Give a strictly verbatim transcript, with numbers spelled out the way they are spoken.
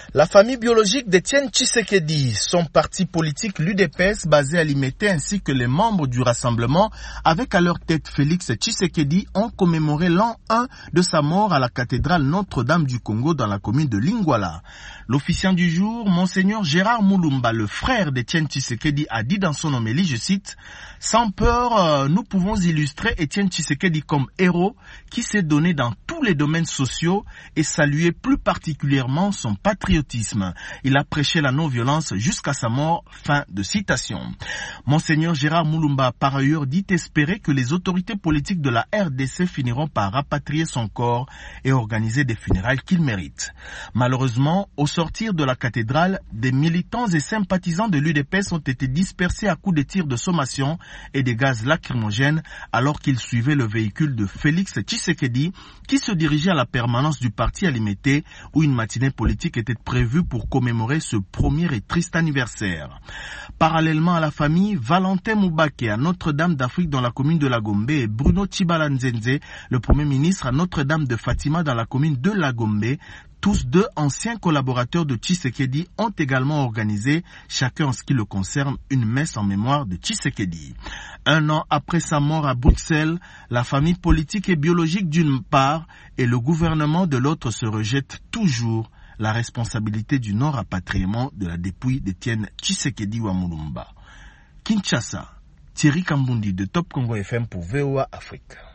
La famille biologique d'Étienne Tshisekedi, son parti politique l'U D P S basé à Limete ainsi que les membres du rassemblement avec à leur tête Félix Tshisekedi ont commémoré l'an un de sa mort à la cathédrale Notre-Dame du Congo dans la commune de Lingwala. L'officiant du jour, Monseigneur Gérard Moulumba, le frère d'Étienne Tshisekedi, a dit dans son homélie, je cite, « Sans peur, euh, nous pouvons illustrer Étienne Tshisekedi comme héros qui s'est donné dans tous les domaines sociaux et saluer plus particulièrement son patriotisme. Il a prêché la non-violence jusqu'à sa mort. » Fin de citation. Monseigneur Gérard Moulumba a par ailleurs dit espérer que les autorités politiques de la R D C finiront par rapatrier son corps et organiser des funérailles qu'il mérite. Malheureusement, au sortir de la cathédrale, des militants et sympathisants de l'U D P S ont été dispersés à coups de tirs de sommation et des gaz lacrymogènes alors qu'ils suivaient le véhicule de Félix Tshisekedi qui se dirigeait à la permanence du parti à Limete où une matinée politique était prévue pour commémorer ce premier et triste anniversaire. Parallèlement à la famille, Valentin Moubake à Notre-Dame d'Afrique dans la commune de Lagombe et Bruno Tshibala Nzenze, le premier ministre à Notre-Dame de Fatima dans la commune de Lagombe, tous deux anciens collaborateurs de Tshisekedi, ont également organisé, chacun en ce qui le concerne, une messe en mémoire de Tshisekedi. Un an après sa mort à Bruxelles, la famille politique et biologique d'une part et le gouvernement de l'autre se rejettent toujours la responsabilité du non-rapatriement de la dépouille d'Étienne Tshisekedi Wamulumba. Kinshasa, Thierry Kambundi de Top Congo F M pour V O A Afrique.